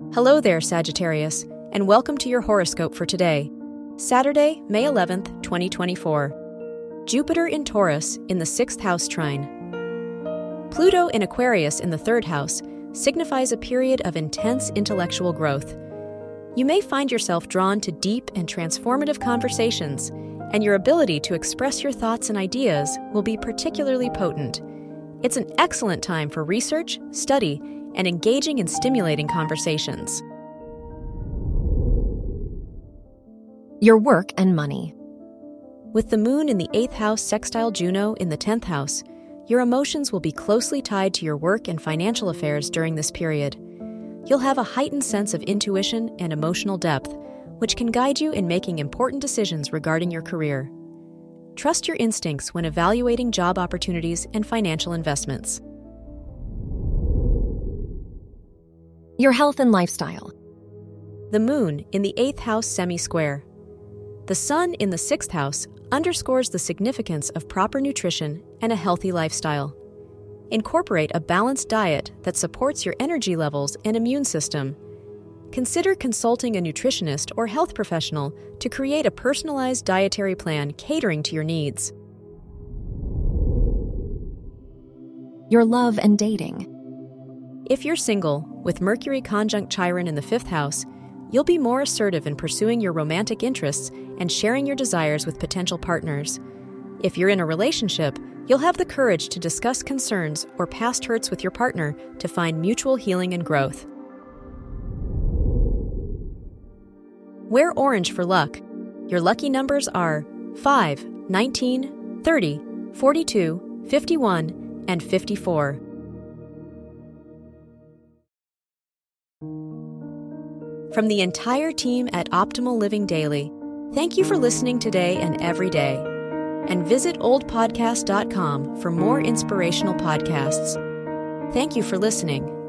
Hello there, Sagittarius, and welcome to your horoscope for today, Saturday, May 11th, 2024. Jupiter in Taurus in the 6th house trine. Pluto in Aquarius in the 3rd house signifies a period of intense intellectual growth. You may find yourself drawn to deep and transformative conversations, and your ability to express your thoughts and ideas will be particularly potent. It's an excellent time for research, study, and engaging in stimulating conversations. Your work and money. With the moon in the 8th house sextile Juno in the 10th house, your emotions will be closely tied to your work and financial affairs during this period. You'll have a heightened sense of intuition and emotional depth, which can guide you in making important decisions regarding your career. Trust your instincts when evaluating job opportunities and financial investments. Your health and lifestyle. The moon in the 8th house semi-square. The sun in the 6th house underscores the significance of proper nutrition and a healthy lifestyle. Incorporate a balanced diet that supports your energy levels and immune system. Consider consulting a nutritionist or health professional to create a personalized dietary plan catering to your needs. Your love and dating. If you're single, with Mercury conjunct Chiron in the 5th house, you'll be more assertive in pursuing your romantic interests and sharing your desires with potential partners. If you're in a relationship, you'll have the courage to discuss concerns or past hurts with your partner to find mutual healing and growth. Wear orange for luck. Your lucky numbers are 5, 19, 30, 42, 51, and 54. From the entire team at Optimal Living Daily, thank you for listening today and every day. And visit oldpodcast.com for more inspirational podcasts. Thank you for listening.